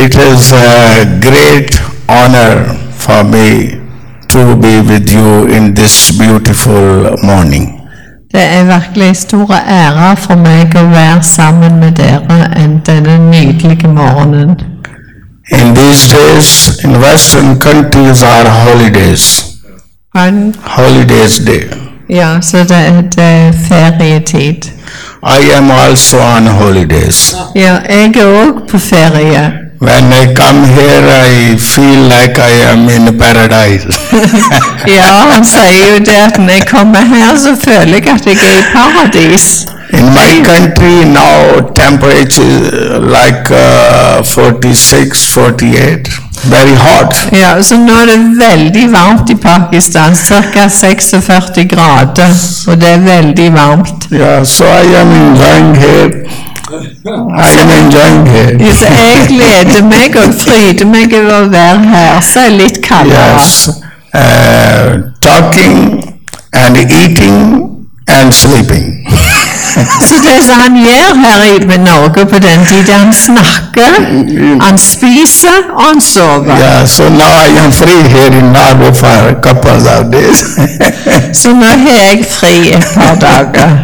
It is a great honor for me to be with you in this beautiful morning. Det virkelig stor ære for meg å være sammen med dere denne nydelige morgenen. In these days, in Western countries are holidays. Holidays day. Ja, så det er ferietid. I am also on holidays. Ja, jeg er også på ferie. When I come here, I feel like I am in paradise. Ja, han sier jo det at når jeg kommer her, så føler jeg at jeg er i paradis. In my country now, temperature like 46, 48, very hot. Ja, så nå er det veldig varmt i Pakistan, ca. 46 grader, og det er veldig varmt. Yeah, so I am enjoying here. Så jeg gleder meg og fryder meg over å være her, så er det litt kaldere. Yes, talking and eating and sleeping. Så det som han gjør her i Norge på den tiden, han snakker, han spiser og han sover. Yeah, so now I am free here in Norway for a couple of days. Så nå er jeg fri et par dager.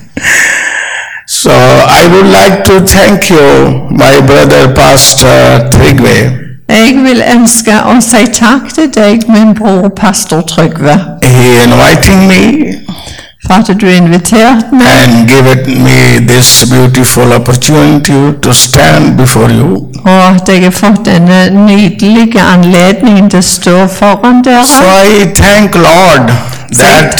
So I would like to thank you, my brother Pastor Trygve. Jeg vil ønske å si takk til deg, min bror Pastor Trygve. He inviting me For at du inviterte meg. and given me this beautiful opportunity to stand before you. Og at jeg har fått denne nydelige anledningen til å stå foran dere. So I thank Lord that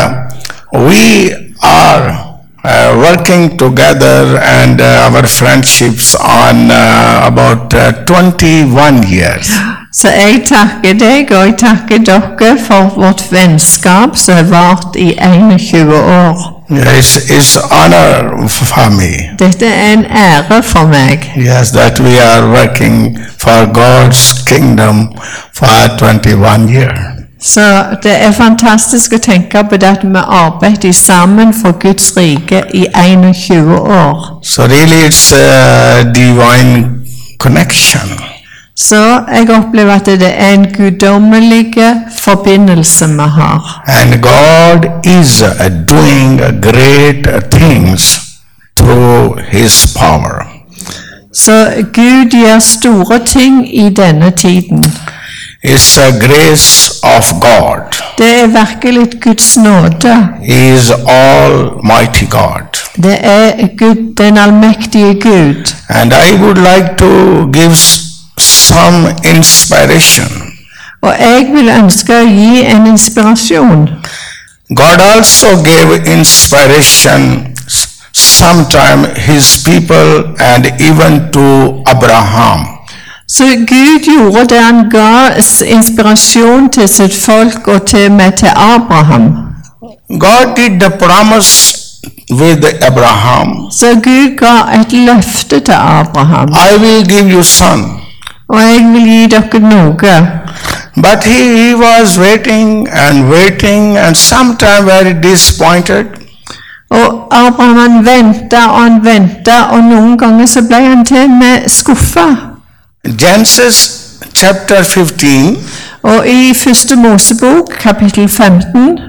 we are working together and our friendships on about 21 years. Så jeg takker deg, og jeg takker dere for vårt vennskap som har vart i 21 år. It's honor for me. Dette er en ære for meg. Yes, that we are working for God's kingdom for 21 years. Så det er fantastisk å tenke på det at vi arbeider sammen for Guds rike i 21 år. So really it's a divine connection. Så jeg opplever at det er en guddommelig forbindelse vi har. And God is doing great things through His power. Så Gud gjør store ting i denne tiden. It's a grace of God. Det er virkelig Guds nåde. He is Almighty God. Det er Gud, den allmektige Gud. And I would like to give some inspiration. Og jeg vil ønske å gi en inspirasjon. God also gave inspiration sometime His people and even to Abraham. Så Gud gjorde det, han ga inspirasjon til sitt folk og til Abraham. God did the promise with Abraham. Så Gud ga et løfte til Abraham. I will give you son. Og jeg vil gi dere noe. But he was waiting and sometime very disappointed. Og Abraham ventet, og noen ganger så ble han til med skuffet. Genesis chapter 15 Og i første Mosebok, kapittel 15,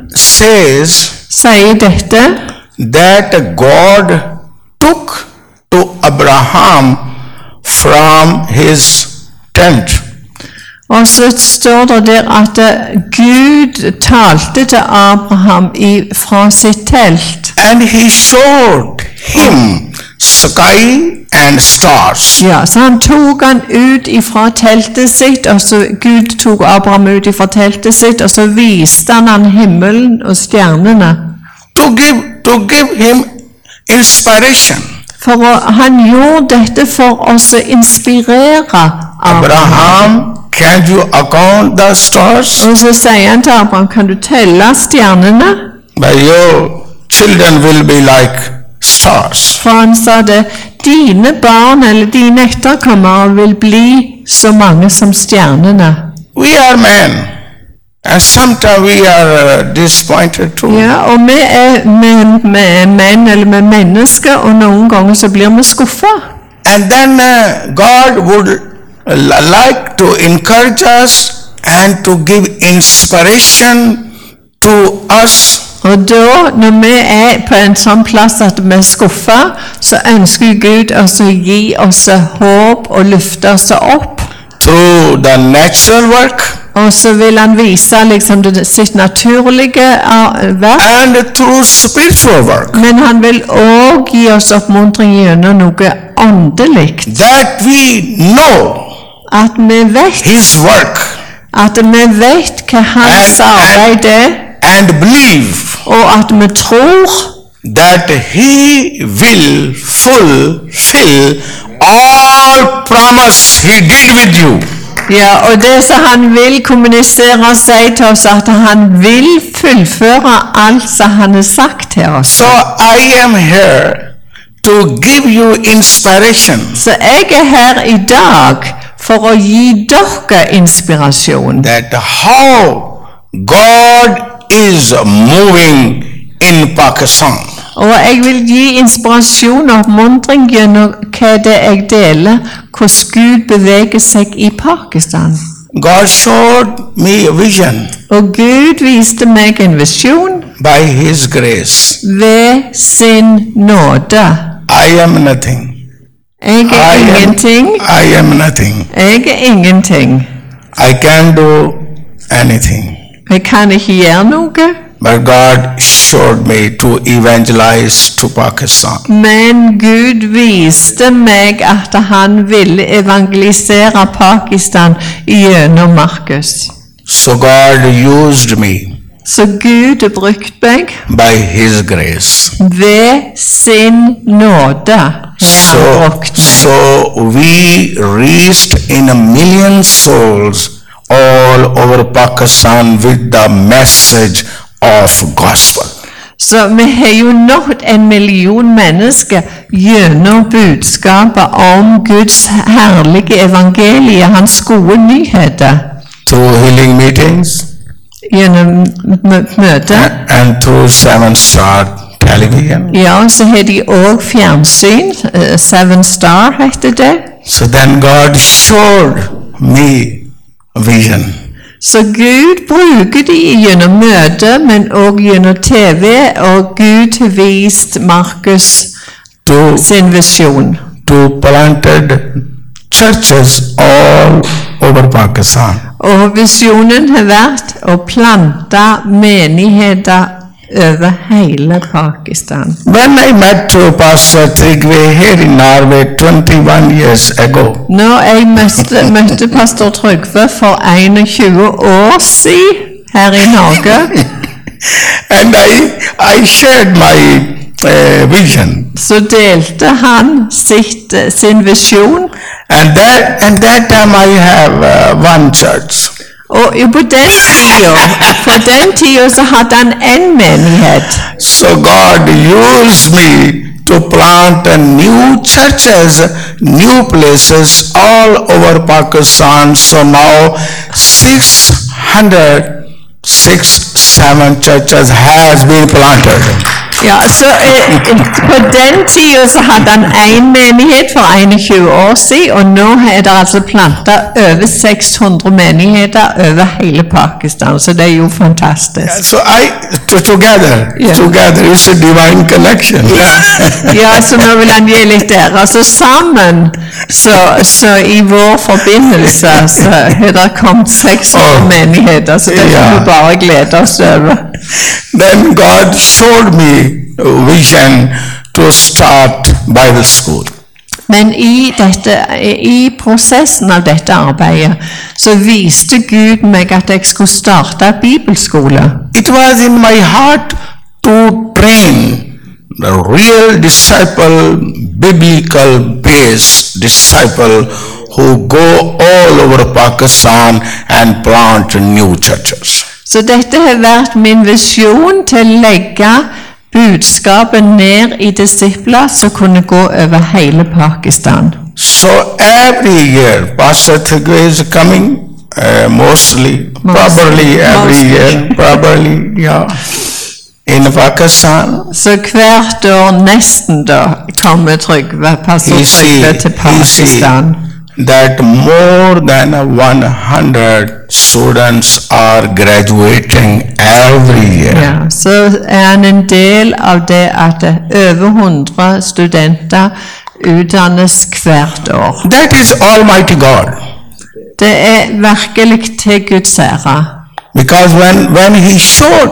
sier dette, that God took to Abraham from his tent. og så står det der at Gud talte til Abraham fra sitt telt. And he showed him sky and stars. Ja, så han tok han ut fra teltet sitt, og så Gud tok Abraham ut fra teltet sitt, og så viste han himmelen og stjernene. To give him inspiration. Han gjorde dette for å inspirere Abraham. Can you account the stars? Og så sier han til Abraham, kan du telle stjernene? But your children will be like stars. For han sa det, dine barn eller dine etterkommere vil bli så mange som stjernene. We are men, and sometimes we are disappointed too. Ja, og vi er menn eller med mennesker, og noen ganger så blir vi skuffet. And then God would like to encourage us and to give inspiration to us. Og da, når vi er på en sånn plass at vi er skuffet, så ønsker Gud også å gi oss håp og løfte oss opp. Through the natural work Og så vil han vise liksom sitt naturlige verk. and through spiritual work, Men han vil også gi oss oppmuntring gjennom noe åndelig. that we know At vi vet, His work hva hans arbeid er, and believe og at vi tror that He will fulfill all promise He did with you. Ja, og det som han vil kommunisere og si til oss, at han vil fullføre alt som han har sagt til oss. So I am here to give you inspiration Så jeg er her i dag for å gi dere inspirasjon. that how God is moving in Pakistan. Og jeg vil gi inspirasjon og oppmuntring gjennom hva det jeg deler, hvordan Gud beveger seg i Pakistan. God showed me a vision Og Gud viste meg en visjon by His grace. ved sin nåde. I am nothing. Jeg er ingenting. I am nothing. Jeg er ingenting. I can't do anything. Jeg kan ikke gjøre noe. But God showed me to evangelize to Pakistan. Men Gud viste meg at han ville evangelisere Pakistan gjennom Markus. So God used me Så Gud brukte meg by His grace. ved sin nåde. Har han brukt meg. So we reached in a million souls all over Pakistan with the message of gospel. Så vi har jo nådd 1 million mennesker gjennom budskapet om Guds herlige evangelie, hans gode nyheter, Through healing meetings gjennom møter. and through 7-star television. Ja, så har de også fjernsyn, 7 Star heter det. So then God showed me a vision. Så Gud bruker de gjennom møter, men også gjennom TV, og Gud har vist Markus to sin visjon. planted churches all over Pakistan. Og visjonen har vært å plante menigheter over hele Pakistan. When I met Pastor Trygve here in Norway 21 years ago, Når jeg møtte pastor Trygve for 21 år siden her i Norge, and I shared my vision, så delte han sin visjon. and that time I have one church. Og på den tiden så hadde han en menighet. So God used me to plant new churches, new places all over Pakistan. So now 607 churches has been planted. Ja, så på den tiden så hadde han en menighet for 21 år siden, og nå er det altså plantet over 600 menigheter over hele Pakistan, så det er jo fantastisk. So together it's a divine connection. Ja, så nå vil han gi litt der. Altså sammen, så i vår forbindelse, så har det kommet 600 menigheter, så det kan vi bare glede oss over. Then God showed me a vision to start Bible school. Men i prosessen av dette arbeidet, så viste Gud meg at jeg skulle starte bibelskole. It was in my heart to train the real disciple, biblical-based disciple who go all over Pakistan and plant new churches. Så dette har vært min visjon til å legge budskapet ned i disipler som kunne gå over hele Pakistan. So every year, Pastor Trygve is coming, probably every year, in Pakistan. Så hvert år nesten da kommer pastor Trygve til Pakistan. that more than 100 students are graduating every year. Ja, så han en del av det at over 100 studenter utdannes hvert år. That is Almighty God. Det virkelig til Guds ære. Because when he showed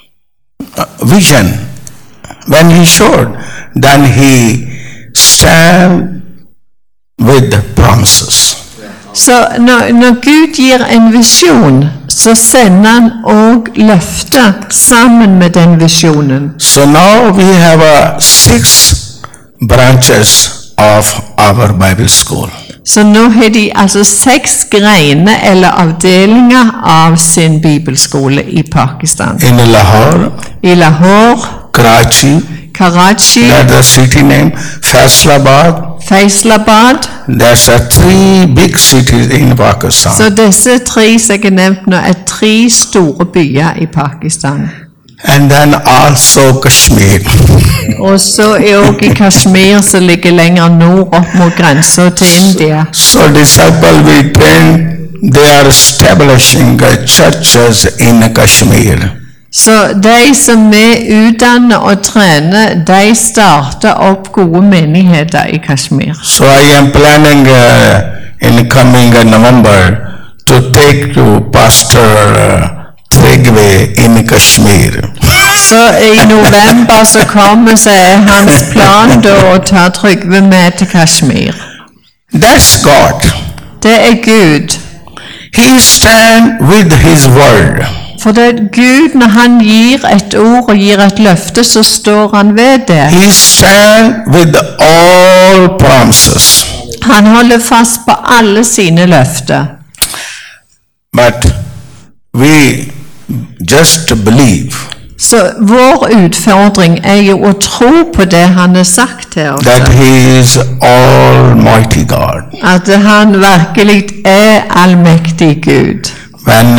vision, when he showed, then he stand with promises. Så når Gud gir en visjon, så sender han også løfter sammen med den visjonen. So now we have 6 branches of our Bible school. Så nå har de altså 6 greiner eller avdelinger av sin bibelskole i Pakistan. In Lahore, I Lahore, Karachi, Karachi, that's the city name, Faisalabad. Faisalabad. There's 3 big cities in Pakistan. Så disse 3 som jeg har nevnt nå 3 store byer i Pakistan. And then also Kashmir. Og så også i Kashmir som ligger lenger nord opp mot grensen til India. So disciple we train, they are establishing churches in Kashmir. Så de som vi utdanner og trener, de starter opp gode menigheter i Kashmir. So I am planning in coming November to take to Pastor Trygve in Kashmir. Så i november så kommer så hans plan da å ta Trygve med til Kashmir. That's God. Det Gud. He stand with his word. For det Gud, når han gir et ord og gir et løfte, så står han ved det. He stand with all promises. Han holder fast på alle sine løfter. But we just believe Så vår utfordring jo å tro på det han har sagt til oss. that he is Almighty God. At han virkelig allmektig Gud. When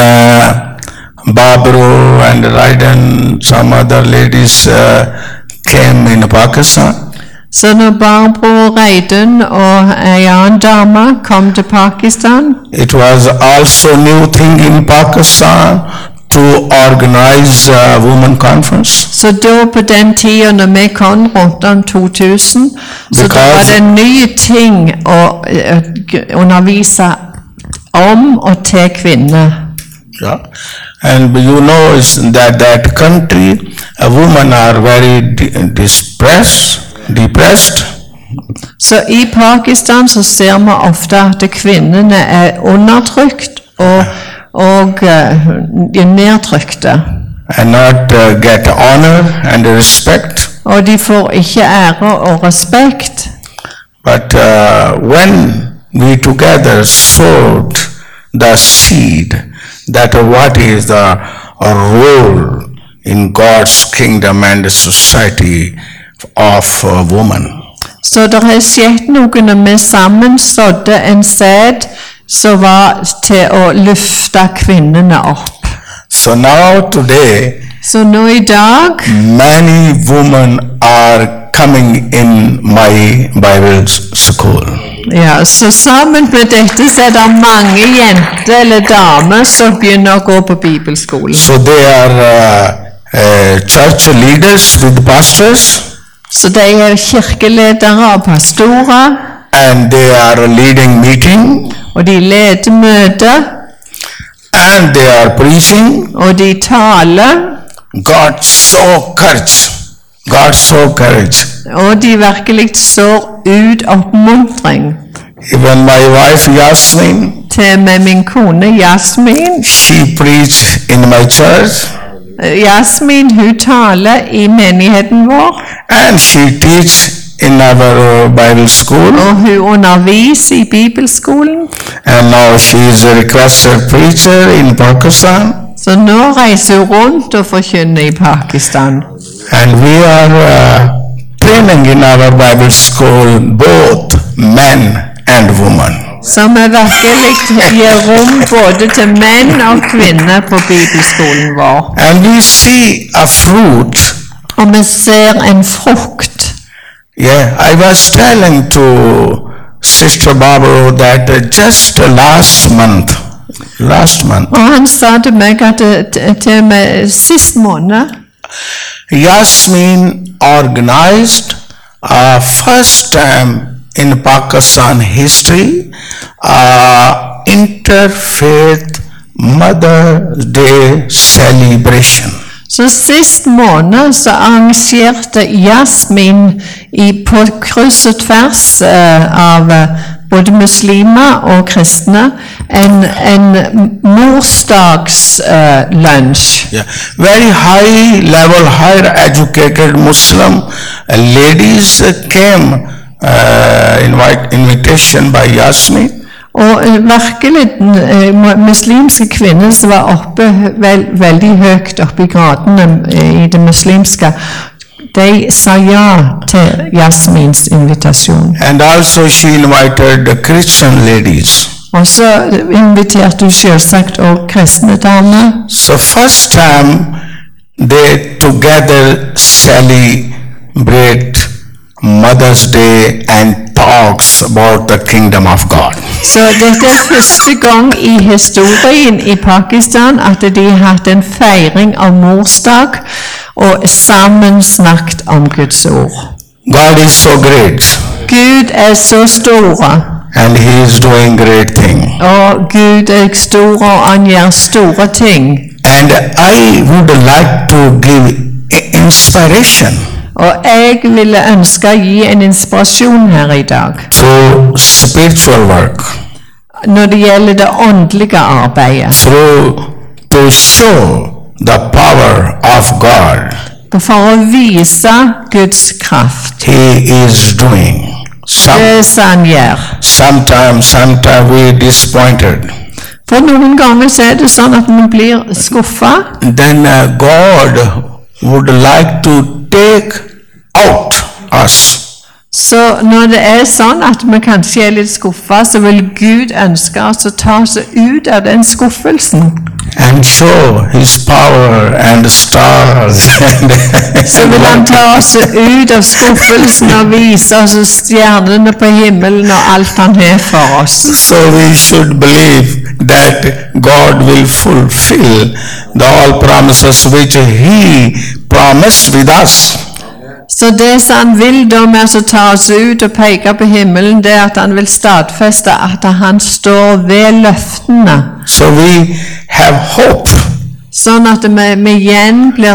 Babru and Raiden, some other ladies came in Pakistan, Så når Barbro Reidun og en annen dame kom til Pakistan, it was also new thing in Pakistan to organize a women conference. så da på den tiden når vi kom rundt om 2000, så da var det en ny ting å undervise om og til kvinner. Yeah. And you know is that country, women are very depressed. Så i Pakistan så ser vi ofte at kvinnene undertrykt og nedtrykte. And not get honor and respect. Og de får ikke ære og respekt. But when we together sowed the seed, that what is the role in God's kingdom and society of woman. Så det har skjedd noe når vi sammen sådde en sæd som var til å løfte kvinnene opp. So now today, Så nå i dag many women are coming in my Bible school. ja, så sammen med dette så det mange jenter eller damer som begynner å gå på bibelskolen. So they are church leaders with pastors, Så de kirkeledere og pastorer, and they are leading meeting, og de leder møter, and they are preaching. og de taler, God so courage. og de virkelig sår ut oppmuntring. Even my wife Yasmin, Til med min kone Jasmin. she preach in my church, Jasmin, hun taler i menigheten vår, and she teach in our Bible school, og hun underviser i bibelskolen. and now she is a requested preacher in Pakistan, Så nå reiser hun rundt og forkynner i Pakistan. and we are training in our Bible school both men and women. Så vi virkelig gir rom både til menn og kvinner på bibelskolen vår. And we see a fruit. Og vi ser en frukt. Yeah, I was telling to Sister Barbara that just last month, Og han sa til meg at til og med sist måned Yasmin organized first time in Pakistan history interfaith Mother's Day celebration. Så sist måned så arrangerte Yasmin på kryss og tvers av både muslimer og kristne en morsdagslunsj. Yeah. Very high level, higher educated Muslim ladies came invitation by Yasmin. Og virkelig muslimske kvinner som var oppe veldig høyt oppe i gradene i det muslimske, de sa ja til Yasmins invitasjon. And also she invited the Christian ladies. Og så inviterte hun selvsagt også kristne damer. So first time they together celebrate Mother's Day and talks about the kingdom of God. Så dette første gang i historien i Pakistan at de har hatt en feiring av morsdag og sammen snakket om Guds ord. God is so great. Gud så store. And he is doing great thing. Og Gud stor og han gjør store ting. And I would like to give inspiration. Og jeg ville ønske å gi en inspirasjon her i dag. To spiritual work. Når det gjelder det åndelige arbeidet. To show the power of God. For å vise Guds kraft. He is doing. Det han gjør. Sometimes we disappointed. For noen ganger så det sånn at vi blir skuffet. Then God would like to take out us. Så når det sånn at vi kanskje litt skuffet, så vil Gud ønske oss å ta oss ut av den skuffelsen. And show his power and stars. Så vil han ta oss ut av skuffelsen og vise oss stjernene på himmelen og alt han har for oss. So we should believe that God will fulfill all promises which he promised with us. Så det som han vil da med å ta oss ut og peke på himmelen, det at han vil stadfeste at han står ved løftene. So we have hope. Sånn at vi igjen blir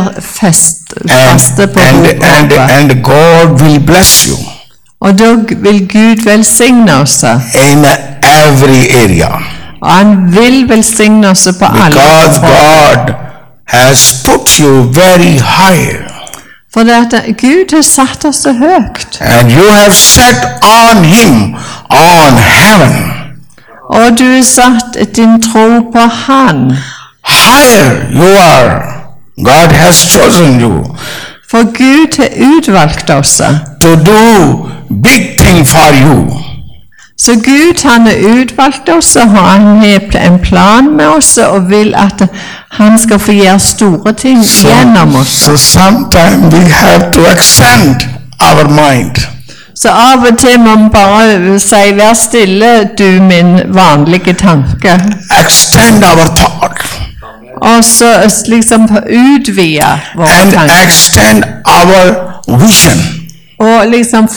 faste på håpet. And God will bless you. Og da vil Gud velsigne oss. In every area. Og han vil velsigne oss på alle områder. Because God has put you very high. For det at Gud har satt oss så høyt. And you have set on him, on heaven. Og du har satt din tro på han. Higher you are. God has chosen you. For Gud har utvalgt oss. To do big thing for you. Så Gud han har utvalgt oss, og han har en plan med oss, og vil at han skal få gjøre store ting gjennom oss. So sometimes we have to extend our mind. Så av og til må man bare si, vær stille, du min vanlige tanke. Extend our thought. Og så liksom utvide våre tanker. And extend our vision. Og liksom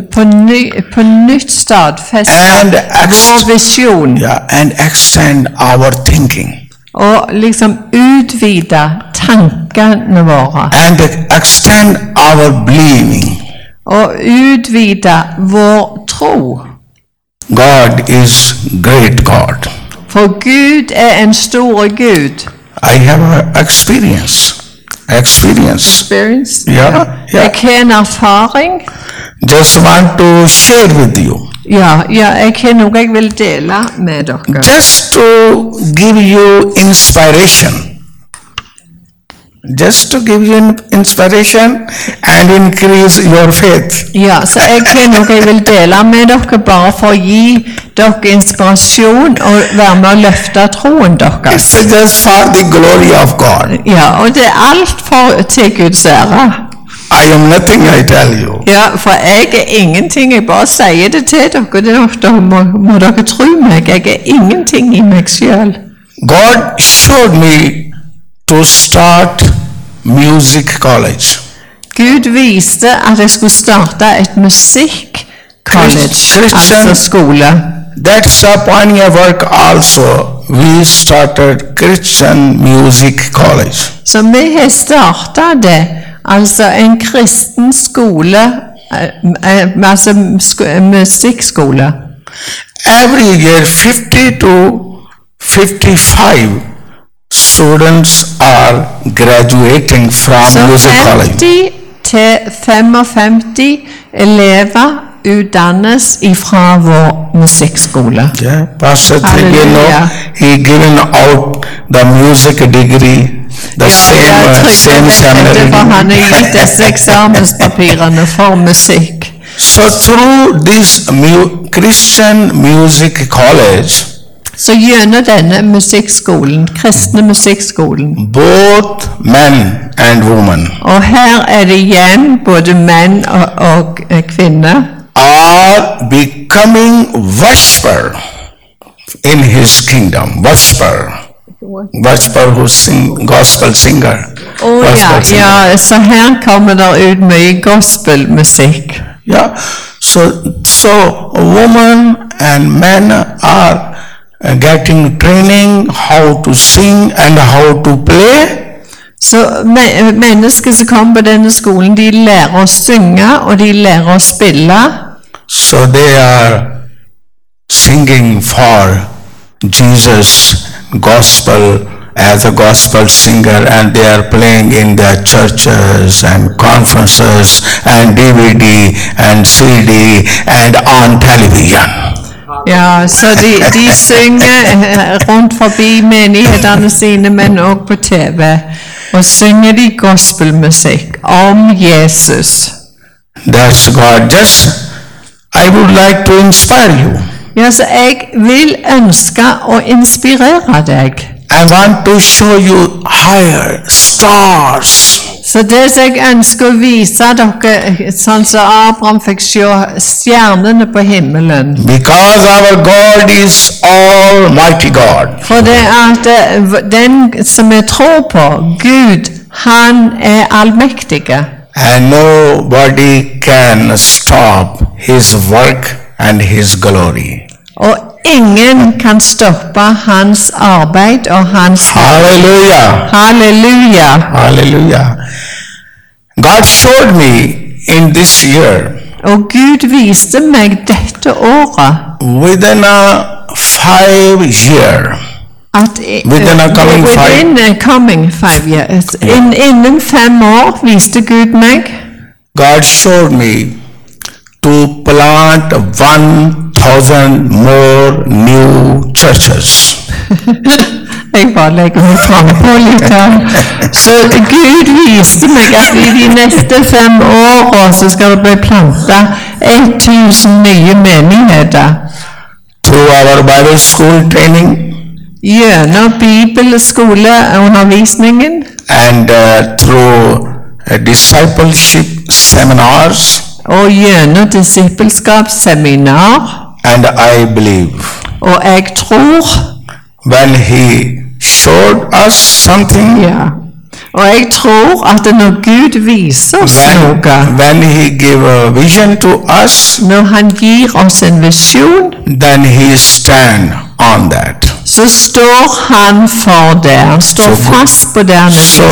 på nytt stadfeste vår visjon. Yeah, and extend our thinking. Og liksom utvide tankene våre. And extend our believing. Og utvide vår tro. God is great God. For Gud en stor Gud. I have experience. Yeah. Jeg har en erfaring. Just want to share with you. Ja, jeg har noe jeg vil dele med dere. Just to give you inspiration. Just to give you inspiration and increase your faith. Ja, så jeg har noe jeg vil dele med dere bare for å gi dere inspirasjon og være med å løfte troen deres. It's just for the glory of God. Ja, og det alt for til Guds ære. I am nothing, I tell you. Ja, for jeg er ingenting. Jeg bare sier det til dere. Da må dere tro meg. Jeg er ingenting i meg selv. God showed me to start music college. Gud viste at jeg skulle starte et musikk-college, Christian- altså skole. That's a pioneer work also. We started Christian Music College. Så vi har startet det, altså en kristen skole, altså musikkskole. Every year 50 to 55 students are graduating from Så music college. 50 til 55 elever utdannes ifra vår musikkskole. Yeah, Pastor Trigino, Hallelujah. he given out the music degree, the same Trygve seminary. vet for han har gitt disse eksamenspapirene for musikk. So through this Christian Music College, Så gjennom denne musikkskolen, kristne musikkskolen, both men and women og her er det igjen både menn og kvinner, are becoming worshiper in his kingdom. Worshiper who sing gospel singer. Gospel singer. ja, så her kommer det ut mye gospelmusikk. Yeah. So women and men are getting training how to sing and how to play. Så mennesker som kommer på denne skolen, de lærer å synge, og de lærer å spille. So they are singing for Jesus gospel as a gospel singer, and they are playing in their churches and conferences and DVD and CD and on television. Ja, så de synger rundt forbi menighetene sine, men også på TV. Og synger de gospelmusikk om Jesus. That's God. Just I would like to inspire you. Ja, så jeg vil ønske å inspirere deg. I want to show you higher stars. Så det som jeg ønsker å vise dere, sånn som Abraham fikk se stjernene på himmelen. Because our God is Almighty God. For det at den som jeg tror på, Gud, han er allmektige. And nobody can stop his work and his glory. Og ingen kan stoppe hans arbeid og hans Hallelujah. halleluja. Hallelujah. God showed me in this year, Og Gud viste meg dette året within a 5 year, at Within a coming within a coming 5 years, innen 5 år viste Gud meg God showed me to plant 1,000 more new churches. Jeg bare legger meg frem på litt her. Så Gud viste meg at i de neste 5 årene så skal det bli plantet 1000 nye menigheter. Through our Bible school training Gjennom bibelskoleundervisningen and through discipleship seminars, og gjennom disippelskapsseminar. and I believe Og jeg tror, when he showed us something, ja, og jeg tror at når Gud viser oss noe, when he gave a vision to us, når han gir oss en visjon, then he stand on that. så står han for det. Han står fast på det han har So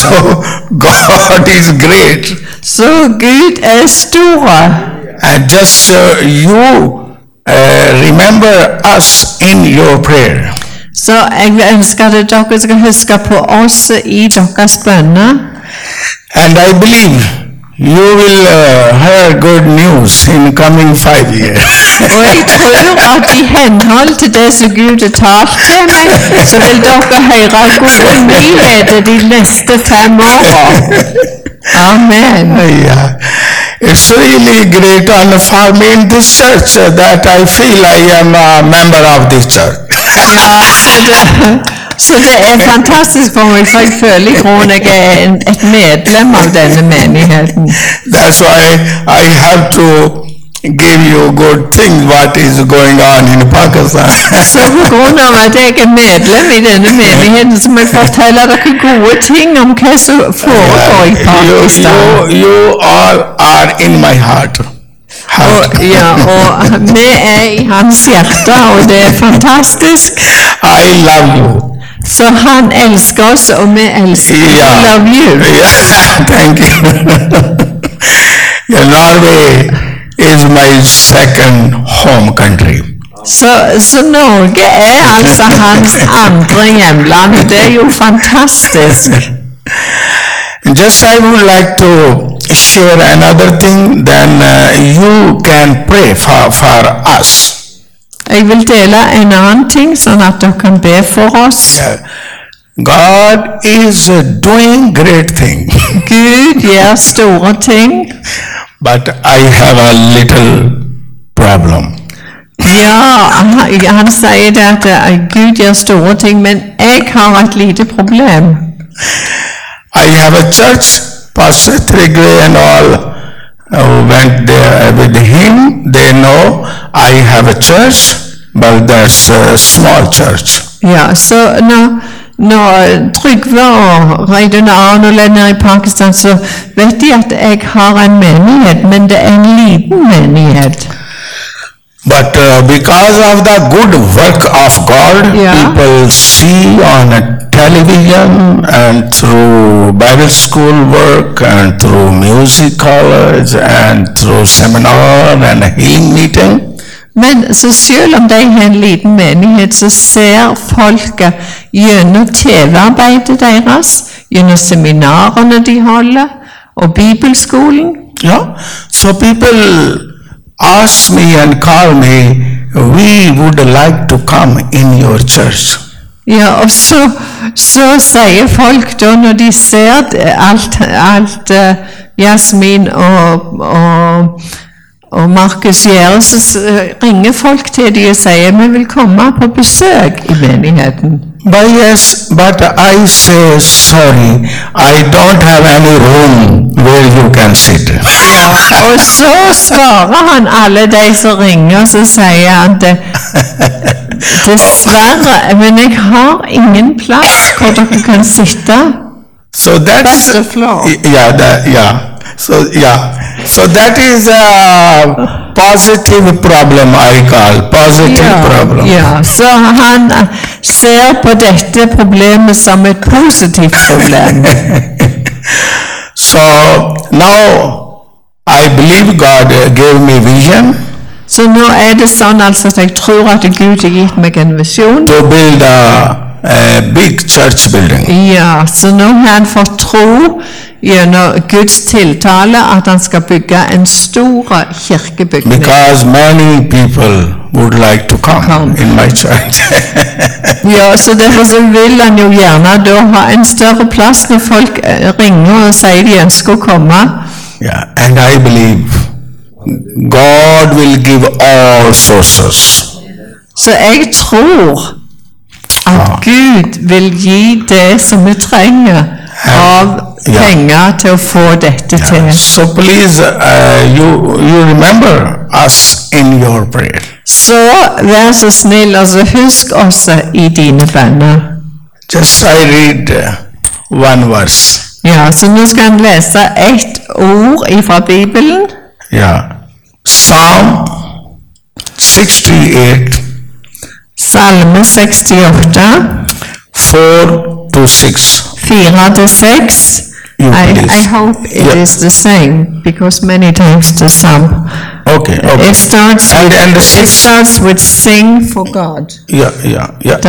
God is great. Så Gud er store. And just you remember us in your prayer. Så jeg ønsker at dere skal huske på oss i deres bønner. And I believe you will hear good news in coming 5 years. Og jeg tror at i henhold til det som Gud har talt til meg, så vil dere høre gode nyheter de neste 5 årene. Amen. Yeah. It's really great honor for me in this church that I feel I am a member of this church. Ja, så Så det fantastisk for meg, for jeg føler I grunnen jeg et medlem av denne menigheten. That's why I have to give you good things what is going on in Pakistan. Så på grunn av at jeg medlem I denne menigheten, så må jeg fortelle dere gode ting om hva som foregår I Pakistan. You all are in my heart. Og vi I hans hjerte, og det fantastisk. I love you. Så han elsker oss, og vi elsker love you. Thank you. Norway is my second home country. Så Norge altså hans andre hjemland, det jo fantastisk. Just I would like to share another thing, then you can pray for us. Jeg vil dele en annen ting, sånn at dere kan be for oss. God is doing great thing. Gud gjør store ting. But I have a little problem. Ja, han sier det at Gud gjør store ting, men jeg har et lite problem. I have a church, Pastor Trigwe and all went there with him. They know I have a church, but that's a small church. Ja, så når Trygve og Reidun Arnold nede I Pakistan, så vet de at jeg har en menighet, men det en liten menighet. But because of the good work of God, people see on television and through Bible school work and through music college and through seminar and healing meeting. Men så selv om de har en liten menighet, så ser folket gjennom TV-arbeidet deres, gjennom seminarene de holder, og bibelskolen. Yeah, so people ask me and call me, we would like to come in your church. Ja, og så sier folk da, når de ser alt Jasmin og Markus gjør, så ringer folk til de og sier, vi vil komme på besøk I menigheten. But yes, but I say, sorry, I don't have any room where you can sit. Og så svarer han alle de som ringer, så sier han dessverre, men jeg har ingen plass hvor dere kan sitte. So that's the floor. So that is a positive problem I call problem. Ja, så han ser på dette problemet som et positivt problem. So now I believe God gave me vision. Så nå det sånn altså at jeg tror at Gud har gitt meg en visjon. To build a big church building. Ja, så nå har han fått tro gjennom Guds tiltale at han skal bygge en stor kirkebygning. Because many people would like to come in my church. Ja, så derfor så vil han jo gjerne da ha en større plass når folk ringer og sier de ønsker å komme. Yeah, and I believe God will give all sources. Så jeg tror at Gud vil gi det som vi trenger av penger til å få dette til. So please, you remember us in your prayer. Så vær så snill, altså husk oss I dine bønner. Just I read one verse. Ja, så nå skal han lese et ord fra Bibelen. Yeah. Psalm 68. Salme 68. 4-6. 4-6. I hope it is the same, because many times the psalm. Okay. It starts with sing for God. Yeah.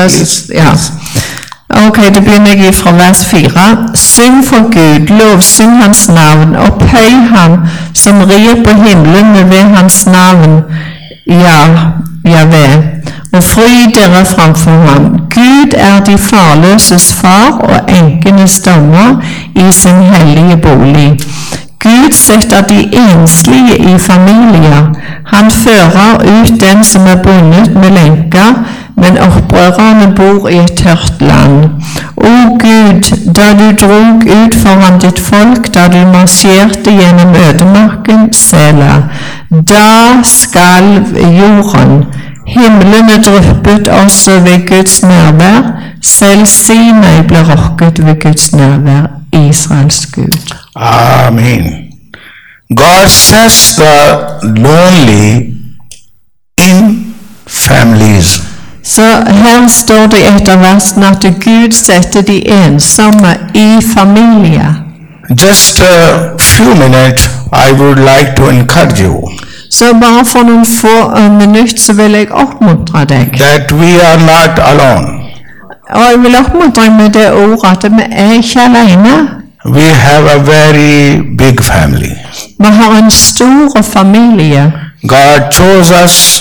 Ok, det begynner jeg fra vers 4. Syng for Gud, lovsyng hans navn, opphøy ham som rir på himmelen ved hans navn, Jahve, og fry dere framfor ham. Gud de farløses far og enkenes dommer I sin hellige bolig. Gud setter de enslige I familier. Han fører ut den som bundet med lenker men opprørerne bor i et tørt land. O Gud, da du drog ut foran ditt folk, da du marsjerte gjennom ødemarken, Sela, da skalv jorden. Himmelene dryppet også ved Guds nærvær, selv Sinai ble rokket ved Guds nærvær, Israels Gud. Amen. God sets the lonely in families. Så her står det i et av versene at Gud setter de ensomme i familier. Just a few minutes, I would like to encourage you Så bare for noen få minutter så vil jeg oppmuntre deg. that we are not alone. Og jeg vil oppmuntre deg med det ordet at vi er ikke alene. We have a very big family. Vi har en stor familie. God chose us.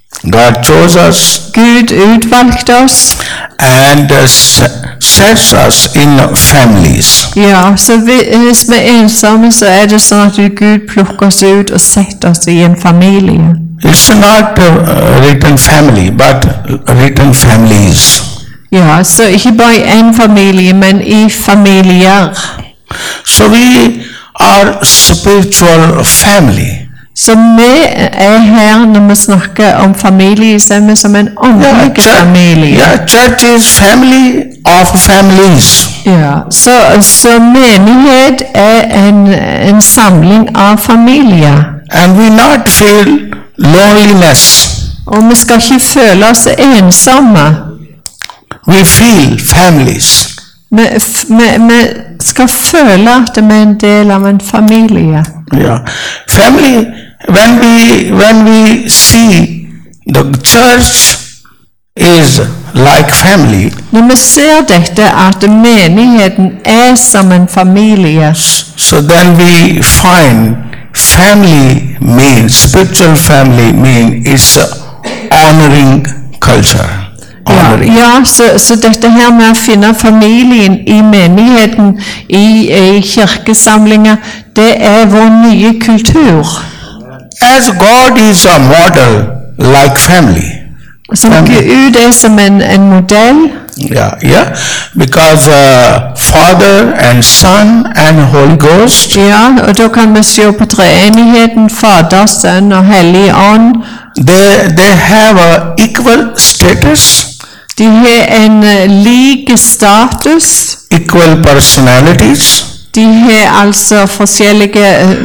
Gud utvalgte oss. And sets us in families. Ja, så hvis vi er ensomme, så er det sånn at Gud plukker oss ut og setter oss i en familie. It's not written family, but written families. Ja, så ikke bare i en familie, men i familier. So we are spiritual family. Så vi er her når vi snakker om familie, så er vi som en åndelig familie. Yeah, church is family of families. Ja, så menighet er en samling av familier. And we not feel loneliness. Og vi skal ikke føle oss ensomme. We feel families. Vi skal føle at vi er en del av en familie. Yeah, family. When we see the church is like family, Når vi ser dette at menigheten er som en familie, so then we find family means, spiritual family means it's honoring culture. Honoring. ja, så dette her med å finne familien i menigheten, i kirkesamlinger, det er vår nye kultur. As God is a model like family. Som Gud er som en modell. Yeah, because Father and Son and Holy Ghost, Ja, og da kan vi se på treenigheten, Fader, Sønn og Hellig Ånd. they have a equal status, De har en lik status. equal personalities, De har altså forskjellige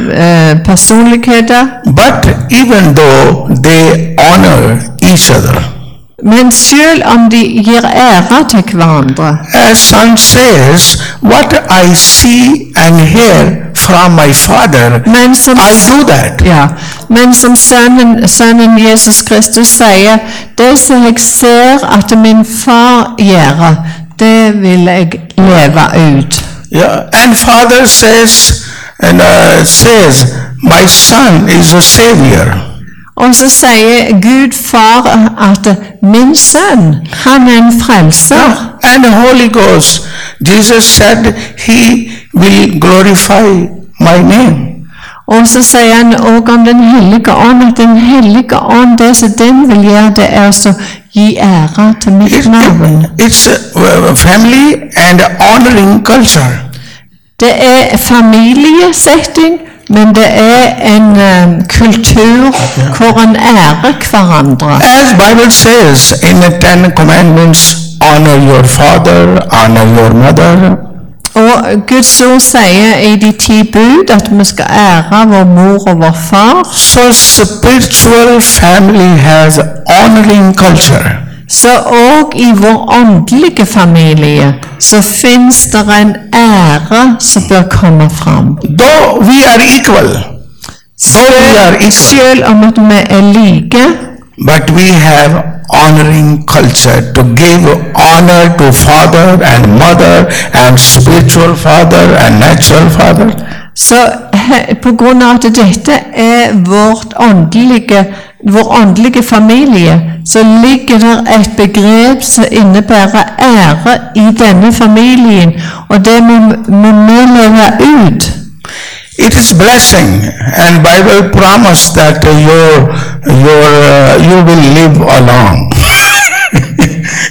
personligheter. but even though they honor each other. Men selv om de gir ære til hverandre. As Son says, what I see and hear from my Father, Men som, I do that. ja, men som sønnen Jesus Kristus sier, det som jeg ser at min far gjør, det vil jeg leve ut. Yeah, and Father says, my Son is a Savior. Og så sier Gud far at min sønn, han er en frelser. And the Holy Ghost, Jesus said, He will glorify my name. Og så sier han også om den hellige ånd, at den hellige ånd, det som den vil gjøre, det er å gi ære til mitt navn. It's a family and honoring culture. Det er familiesetting, men det er en kultur hvor en ærer hverandre. As Bible says in the 10 Commandments, honor your father, honor your mother. Og Guds ord sier i de 10 bud at vi skal ære vår mor og vår far. So spiritual family has honoring culture. Så og i vår åndelige familie så finnes det en ære som bør komme fram. Though we are equal, Selv om at vi er like, but we have honoring culture to give honor to father and mother and spiritual father and natural father. så på grunn av at dette er vår åndelige familie, så ligger det et begrep som innebærer ære i denne familien, og det må vi leve ut. It is blessing, and Bible promise that you will live along.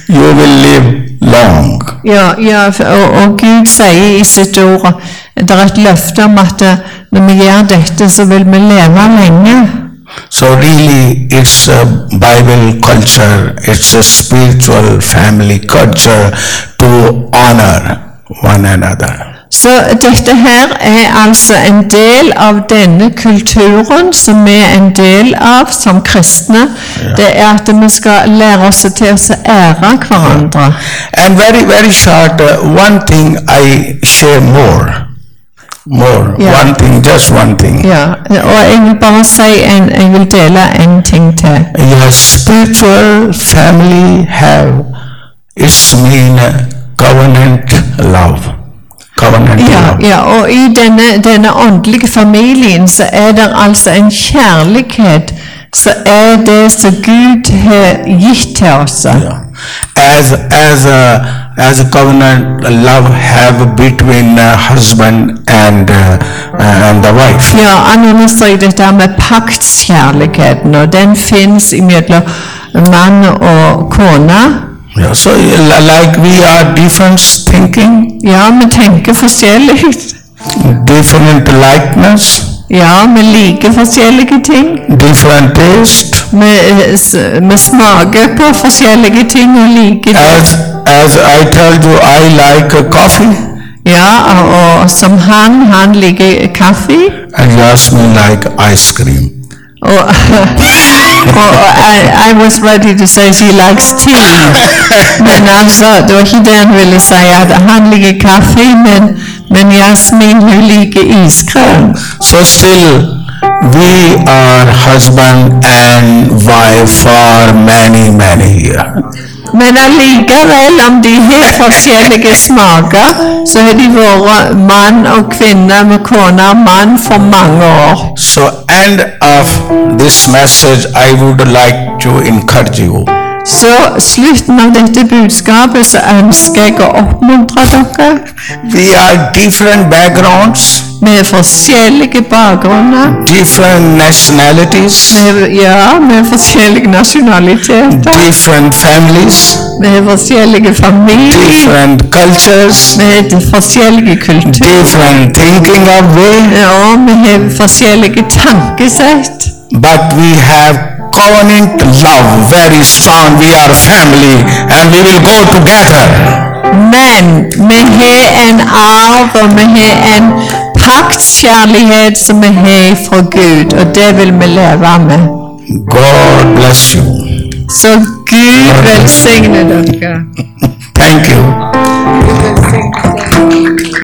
you will live long. Ja, og Gud sier i sitt ord, det er et løfte om at når vi gjør dette, så vil vi leve lenge. So really it's a Bible culture, it's a spiritual family culture to honor one another. Så dette her er altså en del av denne kulturen som vi er en del av som kristne. Det er at vi skal lære oss til å ære hverandre. And very short, one thing I share more. Yeah. One thing, just one thing. Ja, og jeg vil bare si jeg vil dele en ting til. Your spiritual family have its mean covenant love. Ja, og i denne åndelige familien så er det altså en kjærlighet, så er det som Gud har gitt til oss. As a covenant love have between husband and the wife. Ja, han understreker dette med paktskjærligheten, og den finnes imellom mann og kone. Yeah, so like we are different thinking. Ja, vi tenker forskjellig. Different likeness. Ja, vi liker forskjellige ting. Different taste. Vi smaker på forskjellige ting og liker det. As I told you, I like coffee. Ja, og som han liker kaffe. And Yasmin like ice cream. I was ready to say she likes tea. Men altså, det var ikke det han ville si, at han liker kaffe, men Yasmin hun liker iskrem. So still, we are husband and wife for many years. Men allikevel, om de har forskjellige smaker, så har de vært mann og kvinne med kone og mann for mange år. So end of this message, I would like to encourage you. Så slutten av dette budskapet så ønsker jeg å oppmuntre dere. We are different backgrounds. Med forskjellige bakgrunner. Different nationalities. Med forskjellige nasjonaliteter. Different families. Med forskjellige familier. Different cultures. Med forskjellige kulturer. Different thinking of way. Ja, vi har forskjellige tankesett. But we have covenant love, very strong. We are family and we will go together. Men vi har en arv og vi har en paktskjærlighet som vi har fra Gud, og det vil vi leve med. God bless you. Så Gud velsigne dere. Thank you.